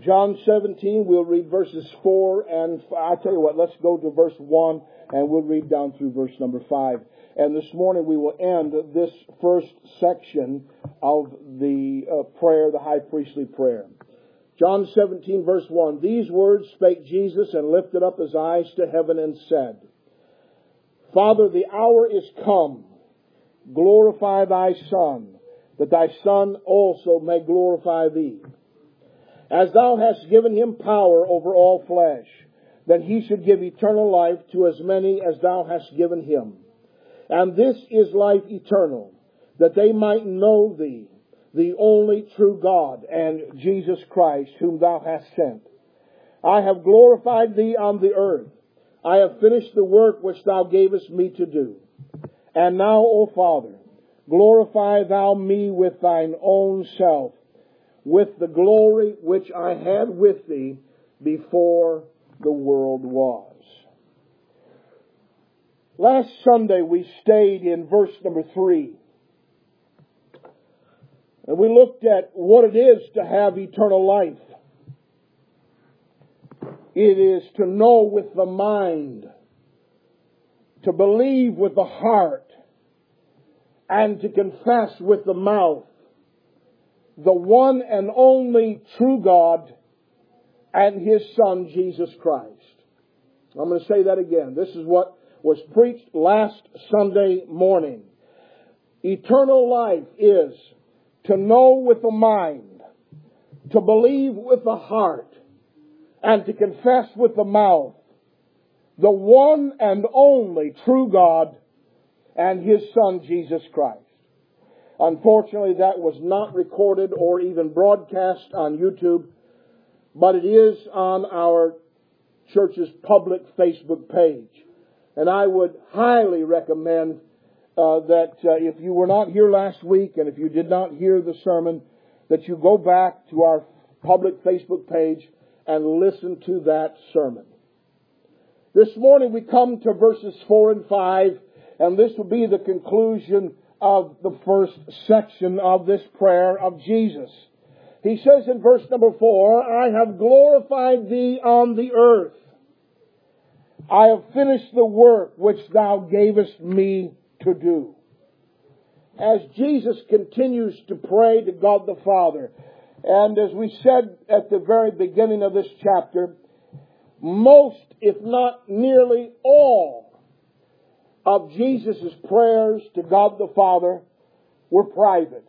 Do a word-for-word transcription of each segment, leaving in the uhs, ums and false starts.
John seventeen, we'll read verses four and I tell you what, let's go to verse one and we'll read down through verse number five. And this morning we will end this first section of the uh, prayer, the high priestly prayer. John seventeen verse one, these words spake Jesus and lifted up his eyes to heaven and said, Father, the hour is come. Glorify thy Son, that thy Son also may glorify thee. As thou hast given him power over all flesh, that he should give eternal life to as many as thou hast given him. And this is life eternal, that they might know thee, the only true God, and Jesus Christ, whom thou hast sent. I have glorified thee on the earth. I have finished the work which thou gavest me to do. And now, O Father, glorify thou me with thine own self, with the glory which I had with thee before the world was. Last Sunday we stayed in verse number three. And we looked at what it is to have eternal life. It is to know with the mind, to believe with the heart, and to confess with the mouth the one and only true God and His Son, Jesus Christ. I'm going to say that again. This is what was preached last Sunday morning. Eternal life is to know with the mind, to believe with the heart, and to confess with the mouth the one and only true God and His Son, Jesus Christ. Unfortunately, that was not recorded or even broadcast on YouTube, but it is on our church's public Facebook page. And I would highly recommend uh, that uh, if you were not here last week and if you did not hear the sermon, that you go back to our public Facebook page and listen to that sermon. This morning we come to verses four and five, and this will be the conclusion of the first section of this prayer of Jesus. He says in verse number four, I have glorified thee on the earth. I have finished the work which thou gavest me to do. As Jesus continues to pray to God the Father, and as we said at the very beginning of this chapter, most, if not nearly all, of Jesus' prayers to God the Father were private.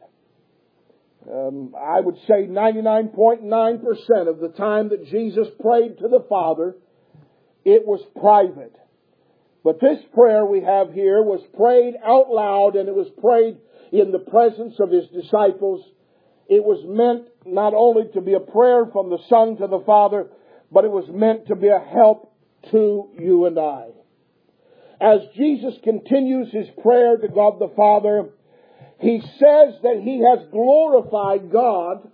Um, I would say ninety-nine point nine percent of the time that Jesus prayed to the Father, it was private. But this prayer we have here was prayed out loud, and it was prayed in the presence of His disciples. It was meant not only to be a prayer from the Son to the Father, but it was meant to be a help to you and I. As Jesus continues His prayer to God the Father, He says that He has glorified God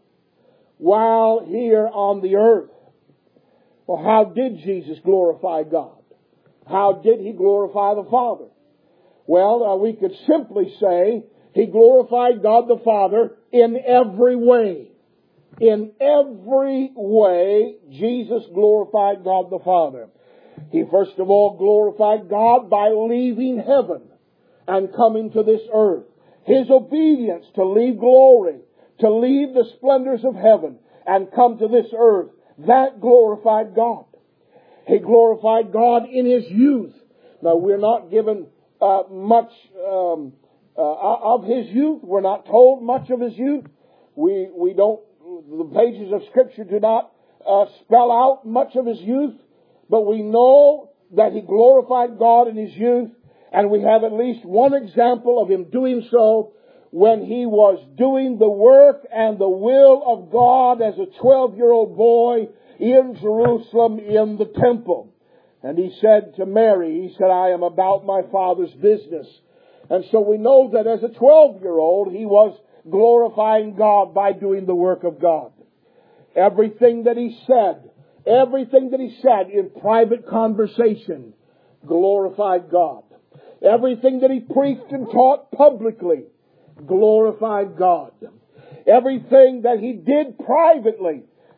while here on the earth. Well, how did Jesus glorify God? How did He glorify the Father? Well, uh, we could simply say He glorified God the Father in every way. In every way, Jesus glorified God the Father. He first of all glorified God by leaving heaven and coming to this earth. His obedience to leave glory, to leave the splendors of heaven and come to this earth, that glorified God. He glorified God in His youth. Now, we're not given uh, much um, uh, of His youth. We're not told much of His youth. We we don't. The pages of Scripture do not uh, spell out much of His youth. But we know that He glorified God in His youth, and we have at least one example of Him doing so when He was doing the work and the will of God as a twelve-year-old boy in Jerusalem in the temple. And He said to Mary, He said, I am about my Father's business. And so we know that as a twelve-year-old, He was glorifying God by doing the work of God. Everything that He said, Everything that He said in private conversation glorified God. Everything that He preached and taught publicly glorified God. Everything that He did privately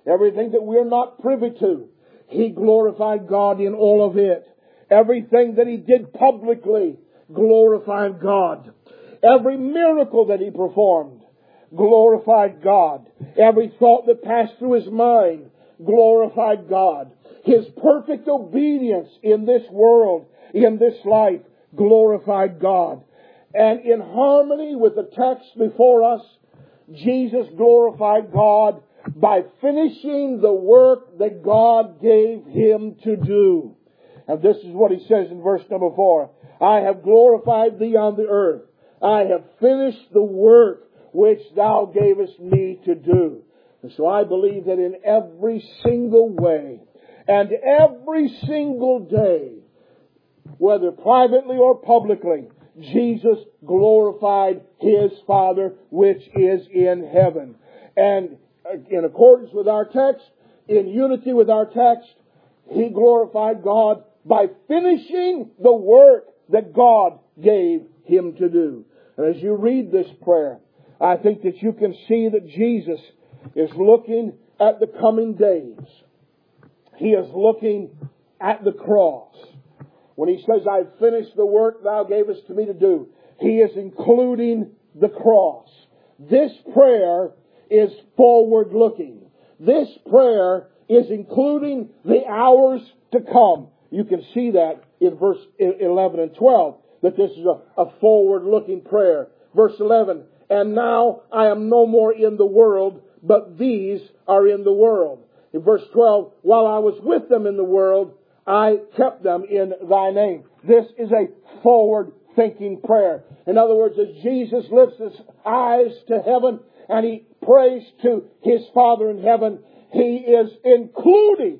Everything that we're not privy to, He glorified God in all of it. Everything that He did publicly glorified God. Every miracle that He performed glorified God. Every thought that passed through His mind glorified God. His perfect obedience in this world, in this life, glorified God. And in harmony with the text before us, Jesus glorified God by finishing the work that God gave Him to do. And this is what He says in verse number four. I have glorified Thee on the earth. I have finished the work which Thou gavest me to do. And so I believe that in every single way and every single day, whether privately or publicly, Jesus glorified His Father which is in heaven. And in accordance with our text, in unity with our text, He glorified God by finishing the work that God gave Him to do. And as you read this prayer, I think that you can see that Jesus is looking at the coming days. He is looking at the cross. When He says, I've finished the work Thou gavest to me to do, He is including the cross. This prayer is forward looking. This prayer is including the hours to come. You can see that in verse eleven and twelve, that this is a, a forward looking prayer. Verse eleven, and now I am no more in the world, but these are in the world. In verse twelve, while I was with them in the world, I kept them in Thy name. This is a forward-thinking prayer. In other words, as Jesus lifts His eyes to heaven and He prays to His Father in heaven, He is including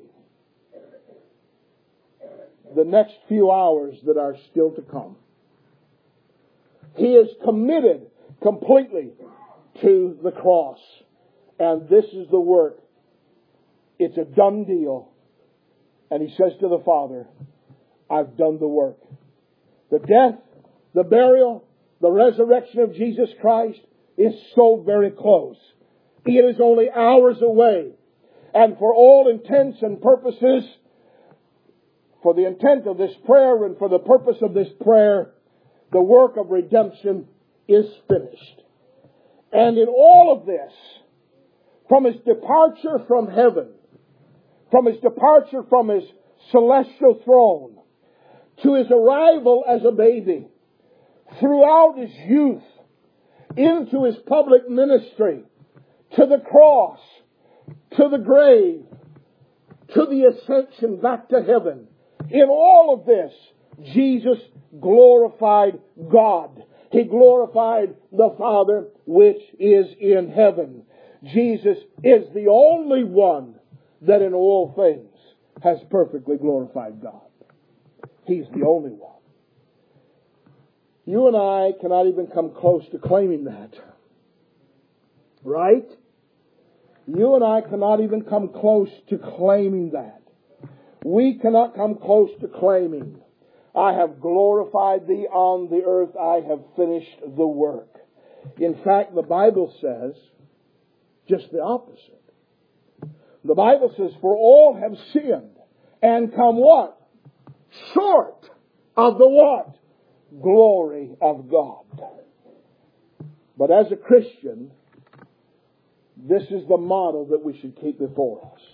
the next few hours that are still to come. He is committed completely to the cross. And this is the work. It's a done deal. And He says to the Father, I've done the work. The death, the burial, the resurrection of Jesus Christ is so very close. It is only hours away. And for all intents and purposes, for the intent of this prayer and for the purpose of this prayer, the work of redemption is finished. And in all of this, from His departure from heaven, from His departure from His celestial throne, to His arrival as a baby, throughout His youth, into His public ministry, to the cross, to the grave, to the ascension back to heaven. In all of this, Jesus glorified God. He glorified the Father which is in heaven. Jesus is the only one that in all things has perfectly glorified God. He's the only one. You and I cannot even come close to claiming that. Right? You and I cannot even come close to claiming that. We cannot come close to claiming, I have glorified Thee on the earth, I have finished the work. In fact, the Bible says just the opposite. The Bible says, for all have sinned and come what? Short of the what? Glory of God. But as a Christian, this is the model that we should keep before us.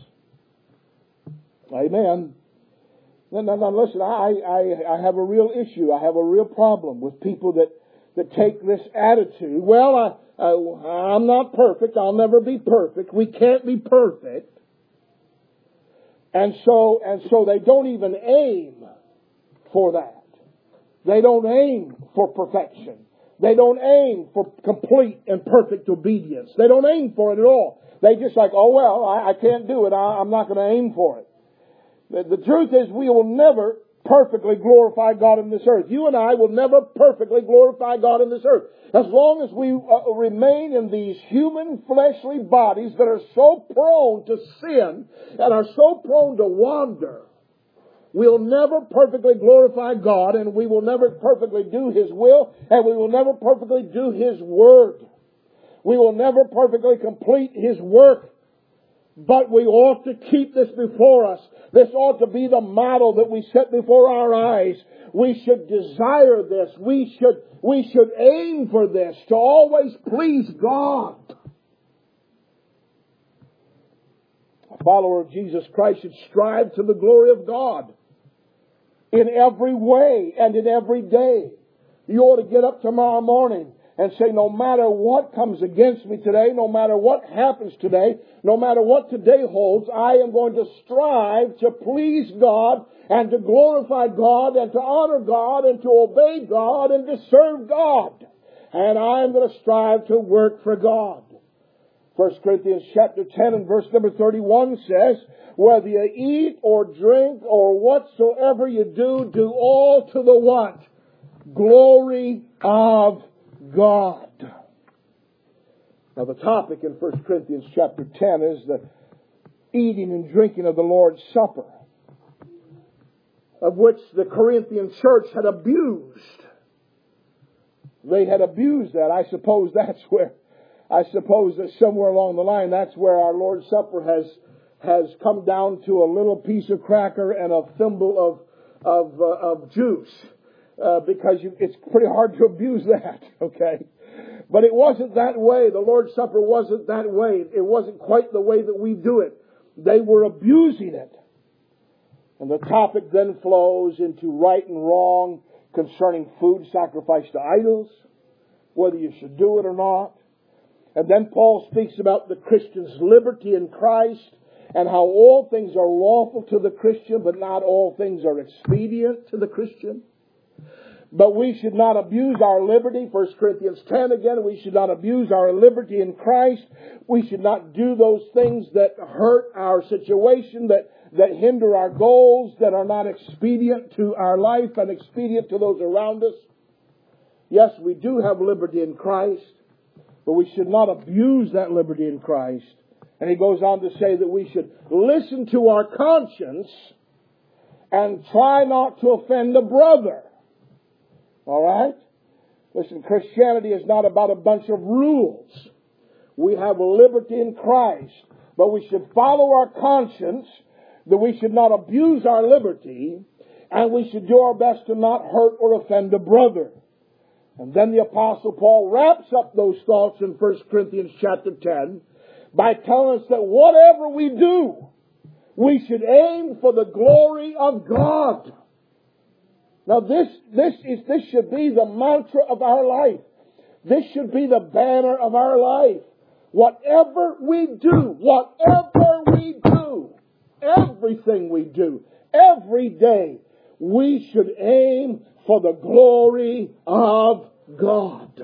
Amen. Now, now, now listen, I, I, I have a real issue. I have a real problem with people that, that take this attitude. Well, I, I, I'm not perfect. I'll never be perfect. We can't be perfect. And so, and so they don't even aim for that. They don't aim for perfection. They don't aim for complete and perfect obedience. They don't aim for it at all. They just like, oh well, I, I can't do it. I, I'm not going to aim for it. The, the truth is we will never perfectly glorify God in this earth. You and I will never perfectly glorify God in this earth. As long as we uh, remain in these human fleshly bodies that are so prone to sin and are so prone to wander, we'll never perfectly glorify God, and we will never perfectly do His will, and we will never perfectly do His word. We will never perfectly complete His work But we ought to keep this before us. This ought to be the model that we set before our eyes. We should desire this. We should, we should aim for this, to always please God. A follower of Jesus Christ should strive to the glory of God in every way and in every day. You ought to get up tomorrow morning and say, no matter what comes against me today, no matter what happens today, no matter what today holds, I am going to strive to please God and to glorify God and to honor God and to obey God and to serve God. And I am going to strive to work for God. First Corinthians chapter ten and verse number thirty-one says, whether you eat or drink or whatsoever you do, do all to the what? Glory of God. Now the topic in First Corinthians chapter ten is the eating and drinking of the Lord's Supper, of which the Corinthian church had abused. They had abused that. I suppose that's where, I suppose that somewhere along the line, that's where our Lord's Supper has, has come down to a little piece of cracker and a thimble of, of, uh, of juice. Uh, because you, it's pretty hard to abuse that, okay? But it wasn't that way. The Lord's Supper wasn't that way. It wasn't quite the way that we do it. They were abusing it. And the topic then flows into right and wrong concerning food sacrificed to idols, whether you should do it or not. And then Paul speaks about the Christian's liberty in Christ and how all things are lawful to the Christian, but not all things are expedient to the Christian. But we should not abuse our liberty. First Corinthians ten again, we should not abuse our liberty in Christ. We should not do those things that hurt our situation, that, that hinder our goals, that are not expedient to our life and expedient to those around us. Yes, we do have liberty in Christ, but we should not abuse that liberty in Christ. And he goes on to say that we should listen to our conscience and try not to offend a brother. All right? Listen, Christianity is not about a bunch of rules. We have liberty in Christ, but we should follow our conscience, that we should not abuse our liberty, and we should do our best to not hurt or offend a brother. And then the Apostle Paul wraps up those thoughts in First Corinthians chapter ten by telling us that whatever we do, we should aim for the glory of God. Now this, this is, this should be the mantra of our life. This should be the banner of our life. Whatever we do, whatever we do, everything we do, every day, we should aim for the glory of God.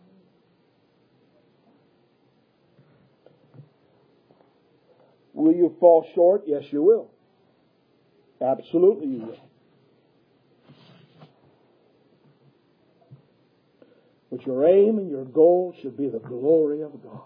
Will you fall short? Yes, you will. Absolutely you will. But your aim and your goal should be the glory of God.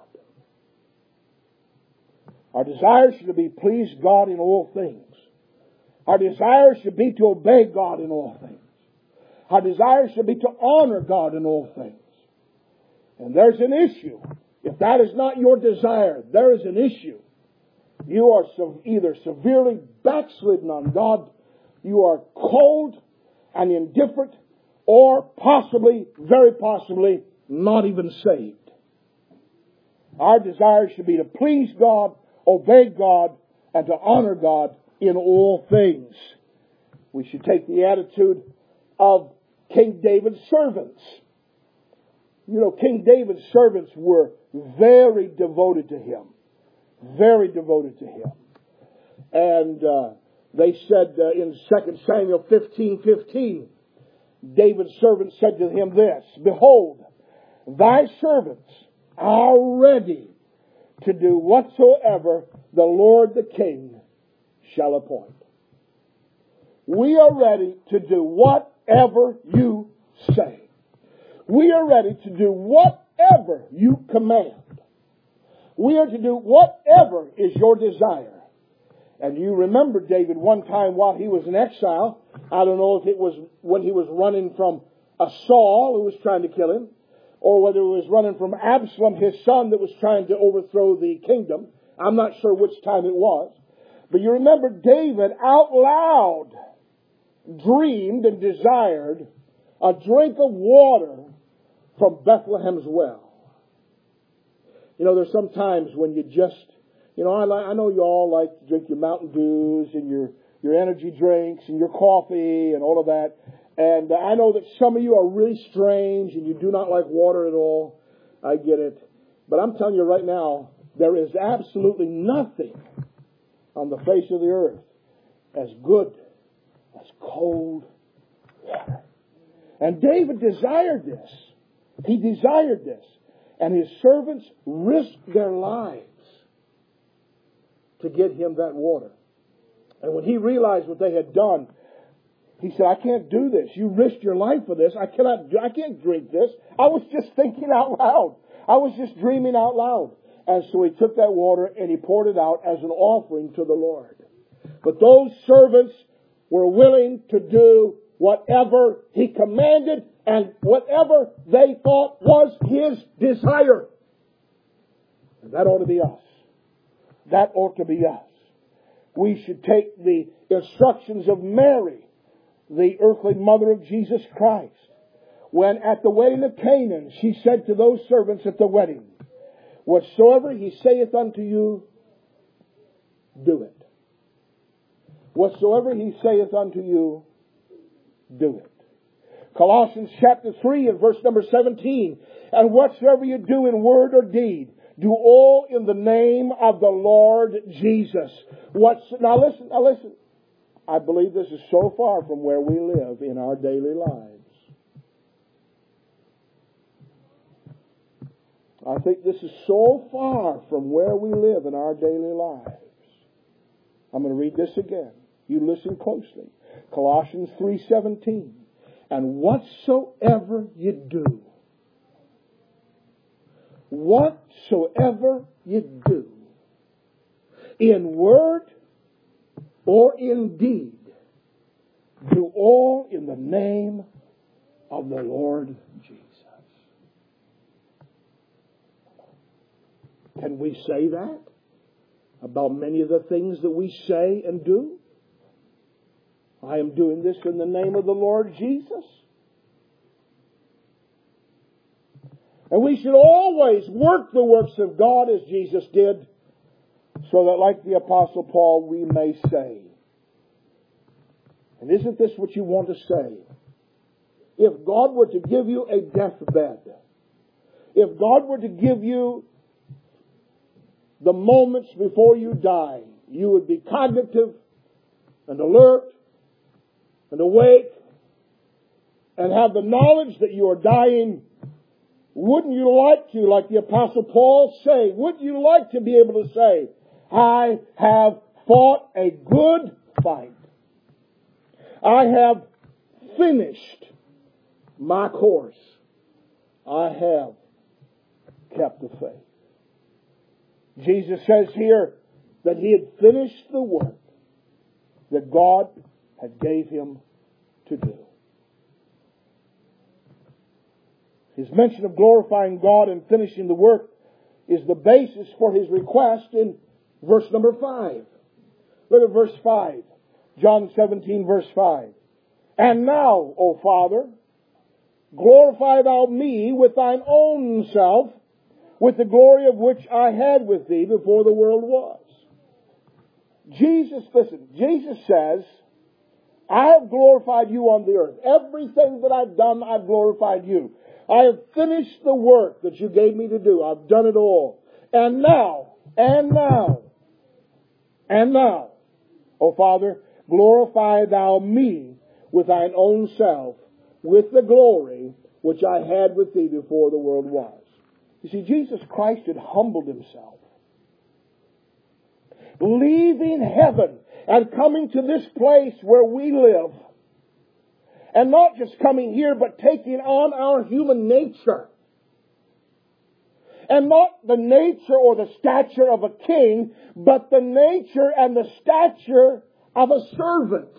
Our desire should be to please God in all things. Our desire should be to obey God in all things. Our desire should be to honor God in all things. And there's an issue. If that is not your desire, there is an issue. You are either severely backslidden on God, you are cold and indifferent, or possibly, very possibly, not even saved. Our desire should be to please God, obey God, and to honor God in all things. We should take the attitude of King David's servants. You know, King David's servants were very devoted to him. Very devoted to him. And uh, they said uh, in Second Samuel fifteen fifteen, David's servant said to him this, behold, thy servants are ready to do whatsoever the Lord the King shall appoint. We are ready to do whatever you say. We are ready to do whatever you command. We are to do whatever is your desire. And you remember David one time while he was in exile. I don't know if it was when he was running from a Saul who was trying to kill him, or whether it was running from Absalom, his son, that was trying to overthrow the kingdom. I'm not sure which time it was. But you remember David out loud dreamed and desired a drink of water from Bethlehem's well. You know, there's some times when you just, you know, I, like, I know you all like to drink your Mountain Dews and your, your energy drinks and your coffee and all of that. And I know that some of you are really strange and you do not like water at all. I get it. But I'm telling you right now, there is absolutely nothing on the face of the earth as good as cold water. And David desired this. He desired this. And his servants risked their lives to get him that water. And when he realized what they had done, he said, I can't do this. You risked your life for this. I cannot, I can't drink this. I was just thinking out loud. I was just dreaming out loud. And so he took that water and he poured it out as an offering to the Lord. But those servants were willing to do whatever he commanded and whatever they thought was his desire. And that ought to be us. That ought to be us. We should take the instructions of Mary, the earthly mother of Jesus Christ, when at the wedding of Canaan, she said to those servants at the wedding, whatsoever he saith unto you, do it. Whatsoever he saith unto you, do it. Colossians chapter three and verse number seventeen. And whatsoever you do in word or deed, do all in the name of the Lord Jesus. What's, now listen, now listen. I believe this is so far from where we live in our daily lives. I think this is so far from where we live in our daily lives. I'm going to read this again. You listen closely. Colossians three seventeen. And whatsoever you do, whatsoever you do, in word or in deed, do all in the name of the Lord Jesus. Can we say that about many of the things that we say and do? I am doing this in the name of the Lord Jesus. And we should always work the works of God as Jesus did, so that like the Apostle Paul, we may say. And isn't this what you want to say? If God were to give you a deathbed, if God were to give you the moments before you die, you would be cognitive and alert and awake and have the knowledge that you are dying. Wouldn't you like to, like the Apostle Paul say, wouldn't you like to be able to say, I have fought a good fight. I have finished my course. I have kept the faith. Jesus says here that he had finished the work that God had gave him to do. His mention of glorifying God and finishing the work is the basis for his request in verse number five. Look at verse five. John seventeen verse five. And now, O Father, glorify thou me with thine own self, with the glory of which I had with thee before the world was. Jesus, listen, Jesus says, I have glorified you on the earth. Everything that I've done, I've glorified you. I have finished the work that you gave me to do. I've done it all. And now, and now, and now, O Father, glorify thou me with thine own self, with the glory which I had with thee before the world was. You see, Jesus Christ had humbled himself, leaving heaven and coming to this place where we live. And not just coming here, but taking on our human nature. And not the nature or the stature of a king, but the nature and the stature of a servant.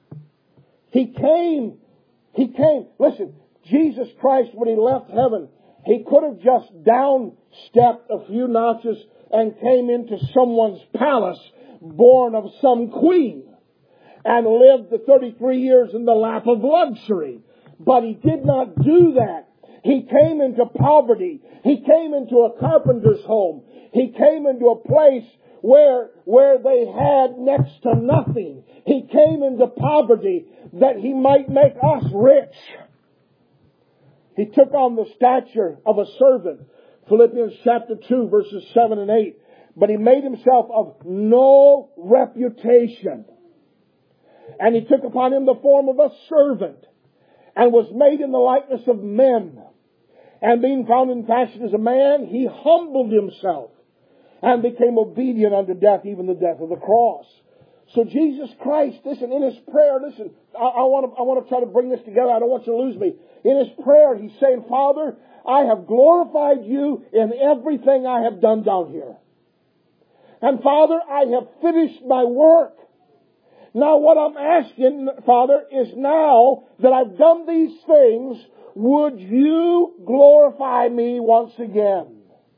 He came, he came, listen, Jesus Christ, when he left heaven, He could have just downstepped a few notches and came into someone's palace, born of some queen, and lived the thirty-three years in the lap of luxury. But he did not do that. He came into poverty. He came into a carpenter's home. He came into a place where, where they had next to nothing. He came into poverty that he might make us rich. He took on the stature of a servant. Philippians chapter two, verses seven and eight. But he made himself of no reputation. And he took upon him the form of a servant, and was made in the likeness of men. And being found in fashion as a man, he humbled himself, and became obedient unto death, even the death of the cross. So Jesus Christ, listen, in his prayer, listen, I, I want to I want to try to bring this together. I don't want you to lose me. In his prayer, he's saying, Father, I have glorified you in everything I have done down here. And Father, I have finished my work. Now what I'm asking, Father, is now that I've done these things, would you glorify me once again?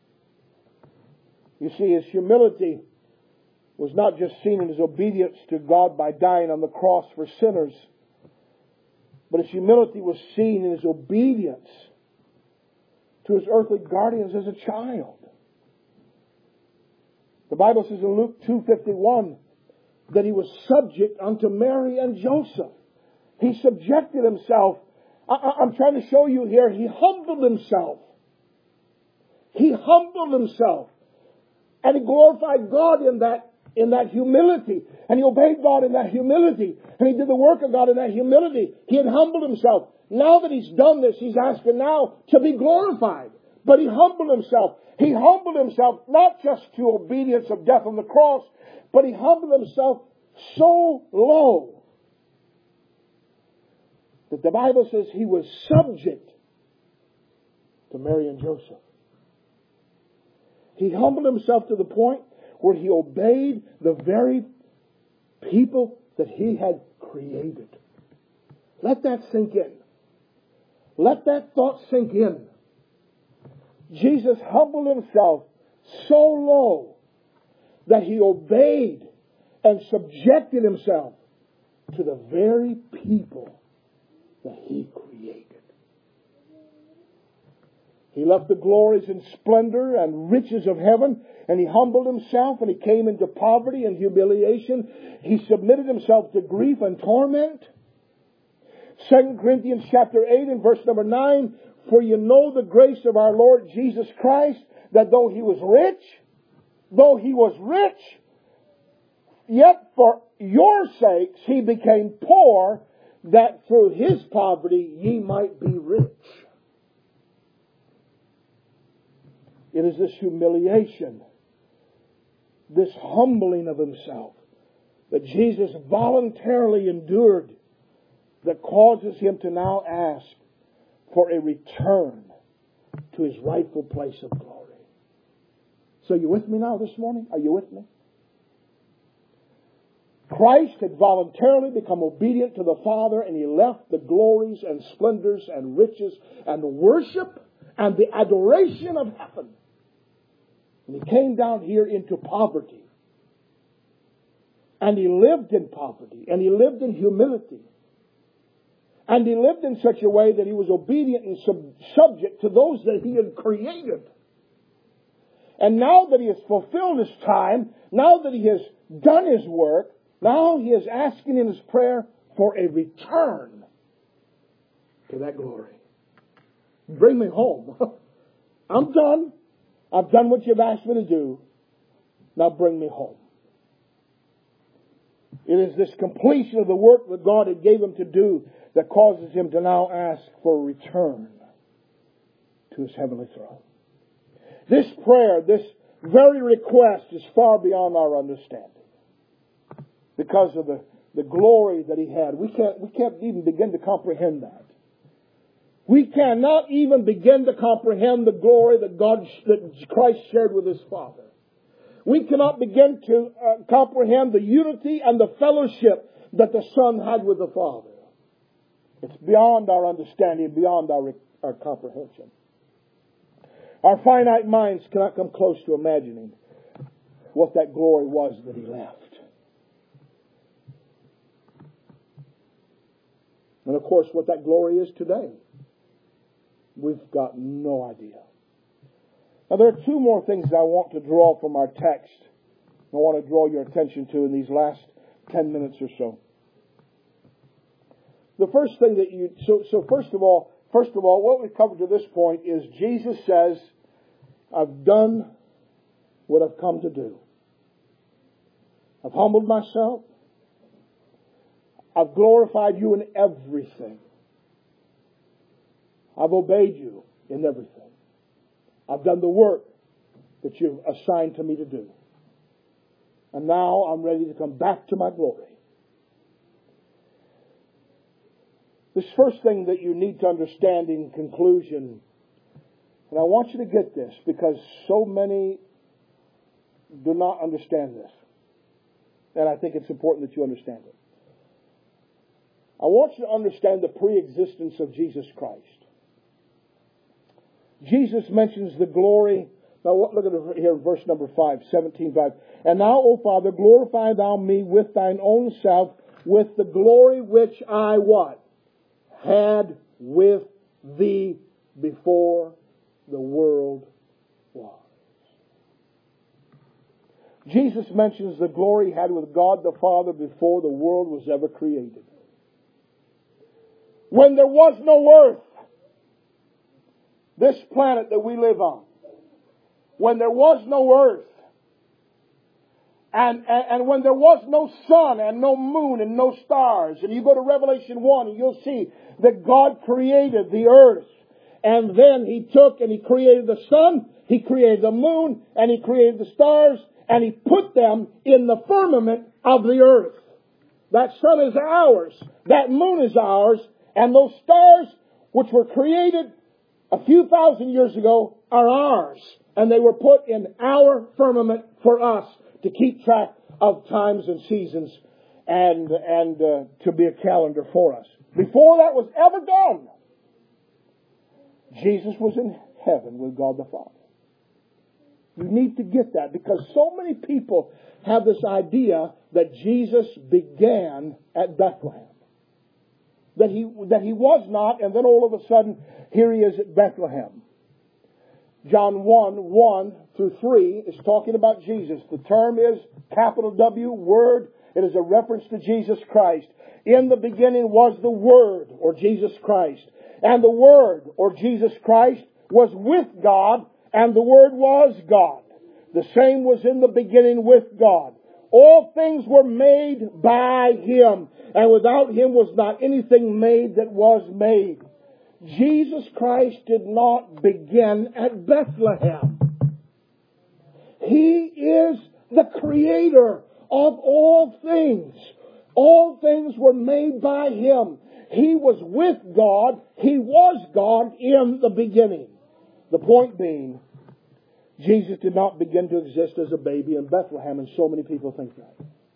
You see, his humility was not just seen in his obedience to God by dying on the cross for sinners, but his humility was seen in his obedience to his earthly guardians as a child. The Bible says in Luke two fifty-one that he was subject unto Mary and Joseph. He subjected himself. I, I'm trying to show you here, he humbled himself. He humbled himself. And he glorified God in that, in that humility. And he obeyed God in that humility. And he did the work of God in that humility. He had humbled himself. Now that he's done this, he's asking now to be glorified. But he humbled himself. He humbled himself not just to obedience of death on the cross, but he humbled himself so low that the Bible says he was subject to Mary and Joseph. He humbled himself to the point where he obeyed the very people that he had created. Let that sink in. Let that thought sink in. Jesus humbled himself so low that he obeyed and subjected himself to the very people that he created. He left the glories and splendor and riches of heaven, and he humbled himself, and he came into poverty and humiliation. He submitted himself to grief and torment. Second Corinthians chapter eight and verse number nine, for you know the grace of our Lord Jesus Christ, that though he was rich, though he was rich, yet for your sakes he became poor, that through his poverty ye might be rich. It is this humiliation, this humbling of himself that Jesus voluntarily endured that causes him to now ask for a return to his rightful place of glory. So you with me now this morning? Are you with me? Christ had voluntarily become obedient to the Father, and he left the glories and splendors and riches and worship and the adoration of heaven. And he came down here into poverty. And he lived in poverty. And he lived in humility. And he lived in such a way that he was obedient and sub- subject to those that he had created. And now that he has fulfilled his time, now that he has done his work, now he is asking in his prayer for a return to that glory. Bring me home. I'm done. I've done what you've asked me to do. Now bring me home. It is this completion of the work that God had gave him to do that causes him to now ask for a return to his heavenly throne. This prayer, this very request is far beyond our understanding. Because of the, the glory that he had. We can't, we can't even begin to comprehend that. We cannot even begin to comprehend the glory that God, that Christ shared with his Father. We cannot begin to uh, comprehend the unity and the fellowship that the Son had with the Father. It's beyond our understanding, beyond our, our comprehension. Our finite minds cannot come close to imagining what that glory was that He left. And of course, what that glory is today, we've got no idea. Now, there are two more things I want to draw from our text. I want to draw your attention to in these last ten minutes or so. The first thing that you, so, so first of all, first of all, what we've covered to this point is Jesus says, I've done what I've come to do. I've humbled myself. I've glorified you in everything. I've obeyed you in everything. I've done the work that you've assigned to me to do. And now I'm ready to come back to my glory. This first thing that you need to understand in conclusion, and I want you to get this because so many do not understand this. And I think it's important that you understand it. I want you to understand the pre-existence of Jesus Christ. Jesus mentions the glory. Now look at it here in verse number five, seventeen five. And now, O Father, glorify thou me with thine own self, with the glory which I what? Had with thee before the world was. Jesus mentions the glory he had with God the Father before the world was ever created. When there was no earth, this planet that we live on, when there was no earth, and, and, and when there was no sun and no moon and no stars, and you go to Revelation one and you'll see that God created the earth, and then He took and He created the sun, He created the moon, and He created the stars, and He put them in the firmament of the earth. That sun is ours, that moon is ours, and those stars which were created a few thousand years ago are ours. And they were put in our firmament for us to keep track of times and seasons and, and uh, to be a calendar for us. Before that was ever done, Jesus was in heaven with God the Father. You need to get that because so many people have this idea that Jesus began at Bethlehem. That he, that he was not, and then all of a sudden, here he is at Bethlehem. John one, one through three is talking about Jesus. The term is capital W, Word. It is a reference to Jesus Christ. In the beginning was the Word, or Jesus Christ. And the Word, or Jesus Christ, was with God, and the Word was God. The same was in the beginning with God. All things were made by Him, and without Him was not anything made that was made. Jesus Christ did not begin at Bethlehem. He is the Creator of all things. All things were made by Him. He was with God. He was God in the beginning. The point being, Jesus did not begin to exist as a baby in Bethlehem, and so many people think that.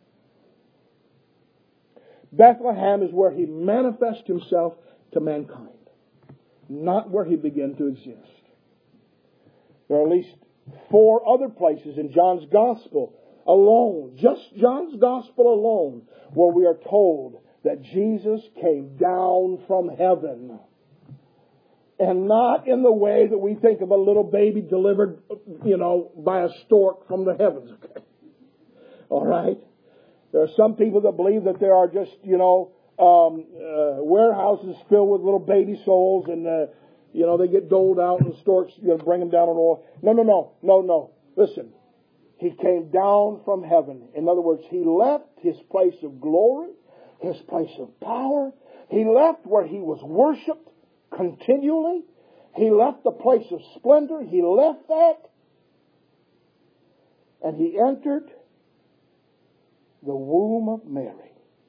Bethlehem is where He manifests Himself to mankind, not where He began to exist. There are at least four other places in John's Gospel alone, just John's Gospel alone, where we are told that Jesus came down from heaven. And not in the way that we think of a little baby delivered, you know, by a stork from the heavens. Okay. All right? There are some people that believe that there are just, you know, um, uh, warehouses filled with little baby souls and, uh, you know, they get doled out and the storks, you know, bring them down on oil. No, no, no, no, no. Listen. He came down from heaven. In other words, He left His place of glory, His place of power. He left where He was worshipped continually. He left the place of splendor. He left that. And He entered the womb of Mary.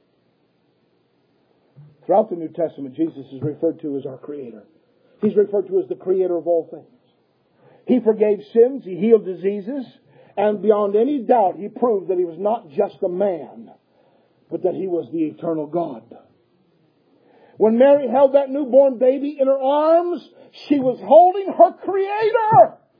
Throughout the New Testament, Jesus is referred to as our Creator. He's referred to as the Creator of all things. He forgave sins. He healed diseases. And beyond any doubt, He proved that He was not just a man, but that He was the eternal God. When Mary held that newborn baby in her arms, she was holding her Creator.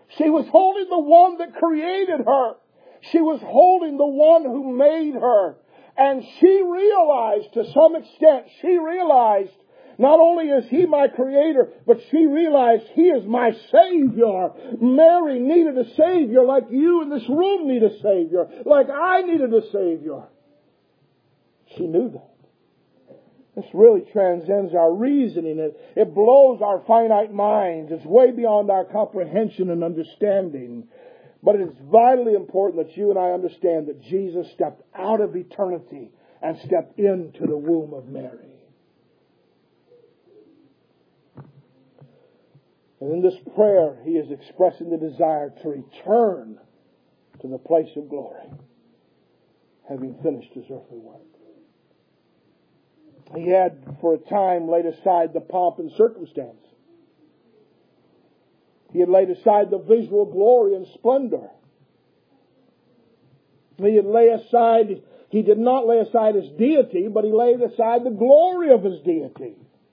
She was holding the one that created her. She was holding the one who made her. And she realized, to some extent, she realized, not only is He my Creator, but she realized He is my Savior. Mary needed a Savior like you in this room need a Savior. Like I needed a Savior. She knew that. This really transcends our reasoning. It, it blows our finite minds. It's way beyond our comprehension and understanding. But it is vitally important that you and I understand that Jesus stepped out of eternity and stepped into the womb of Mary. And in this prayer, He is expressing the desire to return to the place of glory, having finished His earthly work. He had, for a time, laid aside the pomp and circumstance. He had laid aside the visual glory and splendor. He had laid aside, he did not lay aside His deity, but He laid aside the glory of His deity.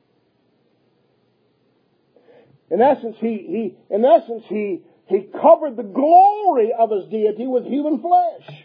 In essence, he, he, in essence, he, he covered the glory of His deity with human flesh.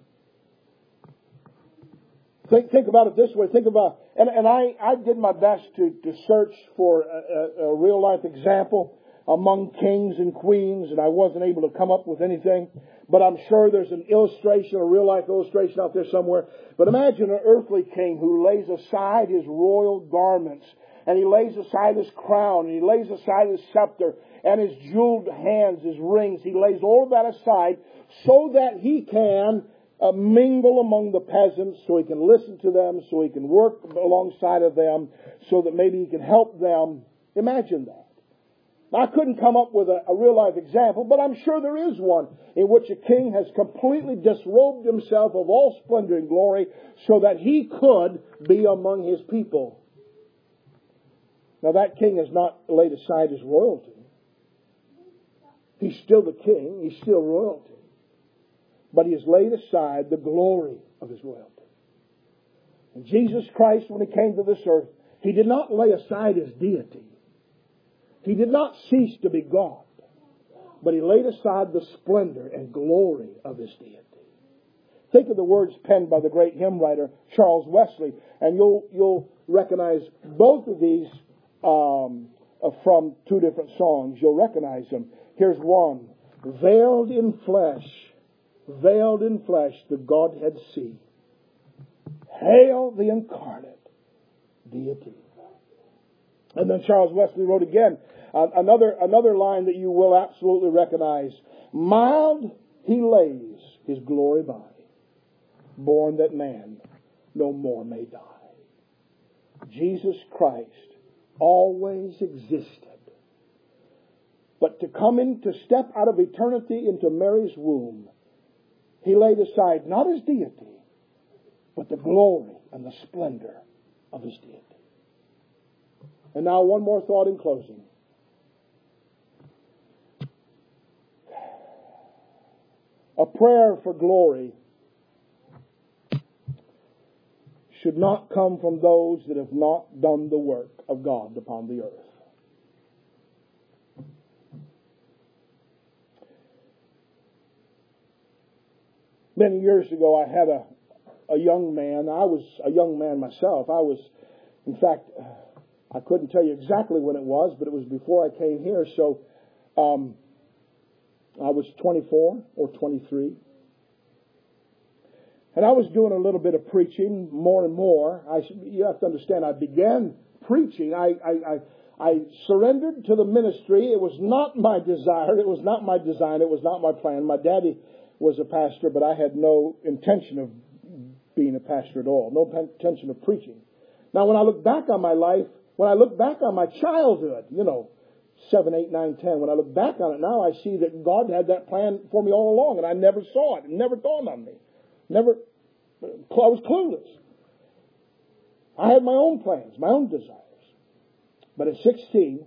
Think, think about it this way. Think about, and, and I, I did my best to, to search for a, a, a real life example among kings and queens, and I wasn't able to come up with anything. But I'm sure there's an illustration, a real life illustration out there somewhere. But imagine an earthly king who lays aside his royal garments, and he lays aside his crown, and he lays aside his scepter, and his jeweled hands, his rings. He lays all of that aside so that he can Uh, mingle among the peasants, so he can listen to them, so he can work alongside of them, so that maybe he can help them. Imagine that. Now, I couldn't come up with a, a real life example, but I'm sure there is one in which a king has completely disrobed himself of all splendor and glory so that he could be among his people. Now, that king has not laid aside his royalty. He's still the king. He's still royalty. But He has laid aside the glory of His royalty. And Jesus Christ, when He came to this earth, He did not lay aside His deity. He did not cease to be God. But He laid aside the splendor and glory of His deity. Think of the words penned by the great hymn writer Charles Wesley, and you'll, you'll recognize both of these um, from two different songs. You'll recognize them. Here's one. Veiled in flesh, veiled in flesh, the Godhead see. Hail the incarnate deity. And then Charles Wesley wrote again, uh, another, another line that you will absolutely recognize. Mild He lays His glory by, born that man no more may die. Jesus Christ always existed. But to come in, to step out of eternity into Mary's womb, He laid aside not His deity, but the glory and the splendor of His deity. And now one more thought in closing. A prayer for glory should not come from those that have not done the work of God upon the earth. Many years ago, I had a, a young man. I was a young man myself. I was, in fact, I couldn't tell you exactly when it was, but it was before I came here. So um, I was twenty-four or twenty-three. And I was doing a little bit of preaching, more and more. I, you have to understand, I began preaching. I, I, I, I surrendered to the ministry. It was not my desire. It was not my design. It was not my plan. My daddy was a pastor, but I had no intention of being a pastor at all. No intention of preaching. Now, when I look back on my life, when I look back on my childhood, you know, seven, eight, nine, ten, when I look back on it now, I see that God had that plan for me all along, and I never saw it. It never dawned on me. Never, I was clueless. I had my own plans, my own desires. But at sixteen,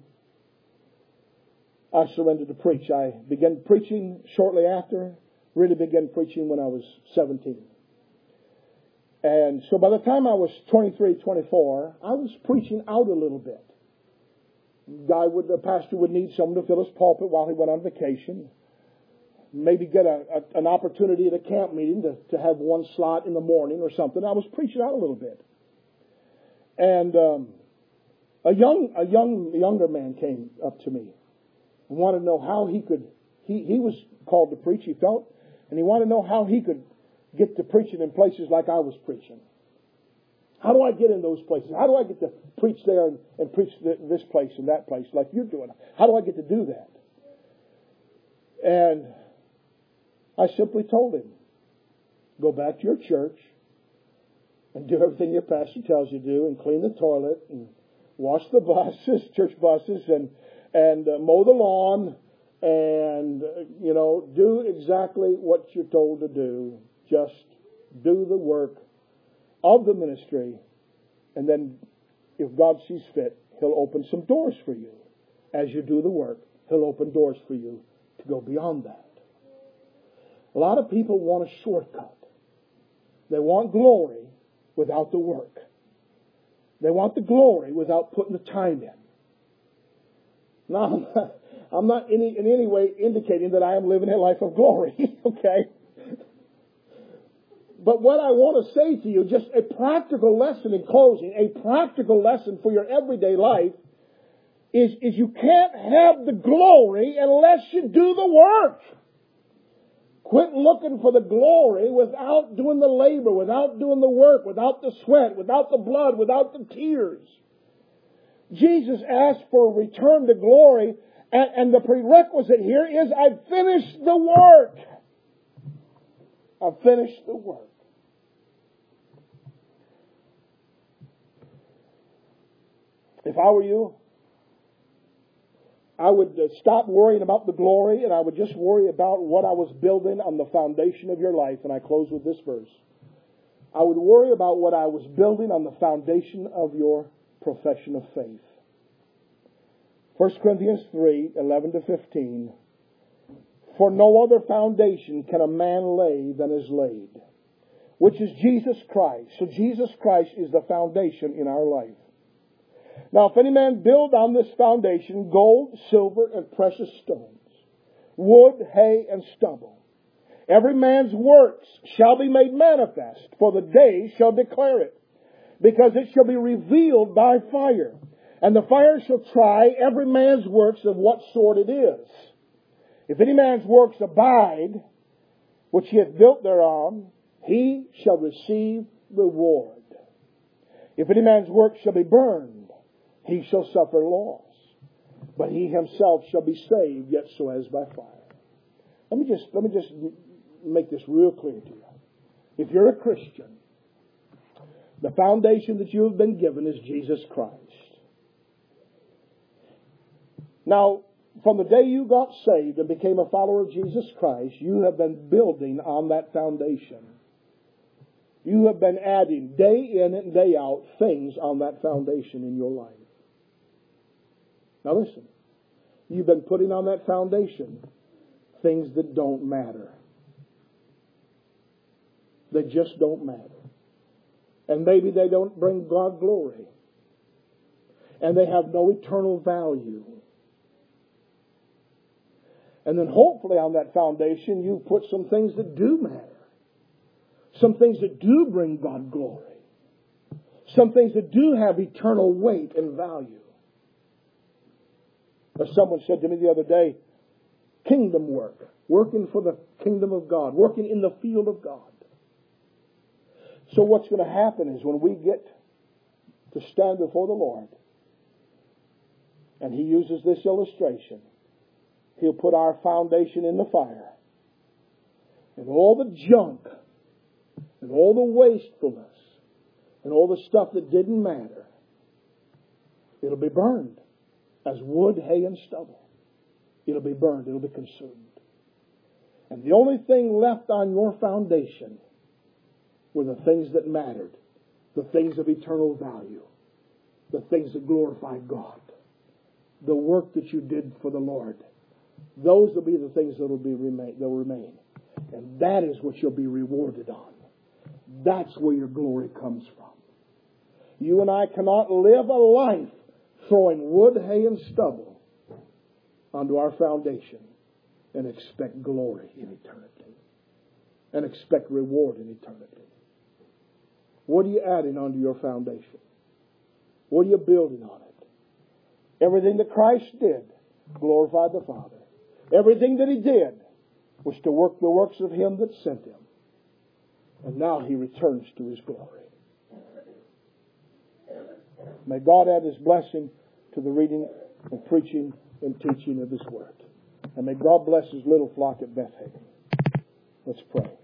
I surrendered to preach. I began preaching shortly after. Really began preaching when I was seventeen. And so by the time I was twenty-three, twenty-four, I was preaching out a little bit. guy would, the pastor would need someone to fill his pulpit while he went on vacation. Maybe get a, a, an opportunity at a camp meeting to, to have one slot in the morning or something. I was preaching out a little bit. And um, a young, a young, younger man came up to me and wanted to know how he could, he, he was called to preach, he felt, and he wanted to know how he could get to preaching in places like I was preaching. How do I get in those places? How do I get to preach there and, and preach this place and that place like you're doing? How do I get to do that? And I simply told him, go back to your church and do everything your pastor tells you to do, and clean the toilet and wash the buses, church buses, and and uh, mow the lawn, and uh, you know, do exactly what you're told to do. Just do the work of the ministry, and then if God sees fit, He'll open some doors for you. As you do the work, He'll open doors for you to go beyond that. A lot of people want a shortcut. They want glory without the work. They want the glory without putting the time in. Now, I'm not, I'm not in, in any way indicating that I am living a life of glory, okay? But what I want to say to you, just a practical lesson in closing, a practical lesson for your everyday life, is, is you can't have the glory unless you do the work. Quit looking for the glory without doing the labor, without doing the work, without the sweat, without the blood, without the tears. Jesus asked for a return to glory, and, and the prerequisite here is I've finished the work. I've finished the work. If I were you, I would stop worrying about the glory, and I would just worry about what I was building on the foundation of your life. And I close with this verse. I would worry about what I was building on the foundation of your profession of faith. First Corinthians three, eleven to fifteen. For no other foundation can a man lay than is laid, which is Jesus Christ. So Jesus Christ is the foundation in our life. Now, if any man build on this foundation gold, silver, and precious stones, wood, hay, and stubble, every man's works shall be made manifest, for the day shall declare it, because it shall be revealed by fire. And the fire shall try every man's works of what sort it is. If any man's works abide, which he hath built thereon, he shall receive reward. If any man's work shall be burned, he shall suffer loss, but he himself shall be saved, yet so as by fire. Let me just, let me just make this real clear to you. If you're a Christian, the foundation that you have been given is Jesus Christ. Now, from the day you got saved and became a follower of Jesus Christ, you have been building on that foundation. You have been adding day in and day out things on that foundation in your life. Now listen, you've been putting on that foundation things that don't matter. They just don't matter. And maybe they don't bring God glory. And they have no eternal value. And then hopefully on that foundation you put some things that do matter. Some things that do bring God glory. Some things that do have eternal weight and value. As someone said to me the other day, kingdom work. Working for the kingdom of God. Working in the field of God. So what's going to happen is when we get to stand before the Lord, and He uses this illustration, He'll put our foundation in the fire. And all the junk, and all the wastefulness, and all the stuff that didn't matter, it'll be burned as wood, hay, and stubble. It'll be burned. It'll be consumed. And the only thing left on your foundation were the things that mattered, the things of eternal value, the things that glorified God, the work that you did for the Lord. Those will be the things that will be remain. They'll remain, and that is what you'll be rewarded on. That's where your glory comes from. You and I cannot live a life throwing wood, hay, and stubble onto our foundation and expect glory in eternity and expect reward in eternity. What are you adding onto your foundation? What are you building on it? Everything that Christ did glorified the Father. Everything that He did was to work the works of Him that sent Him. And now He returns to His glory. May God add His blessing to the reading and preaching and teaching of His Word. And may God bless His little flock at Bethlehem. Let's pray.